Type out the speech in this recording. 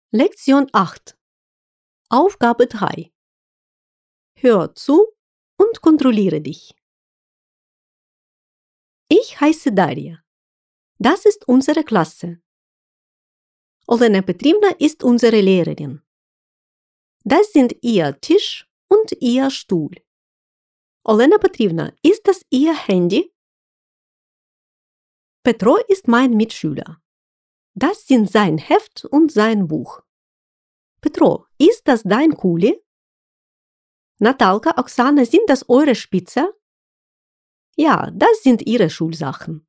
Lektion 8. Aufgabe 3. Hör zu und kontrolliere dich. Ich heiße Daria. Das ist unsere Klasse. Olena Petrovna ist unsere Lehrerin. Das sind ihr Tisch und ihr Stuhl. Olena Petrovna, ist das Ihr Handy? Petro ist mein Mitschüler. Das sind sein Heft und sein Buch. Petro, ist das dein Kuli? Natalka, Oksana, sind das eure Spitze? Ja, das sind ihre Schulsachen.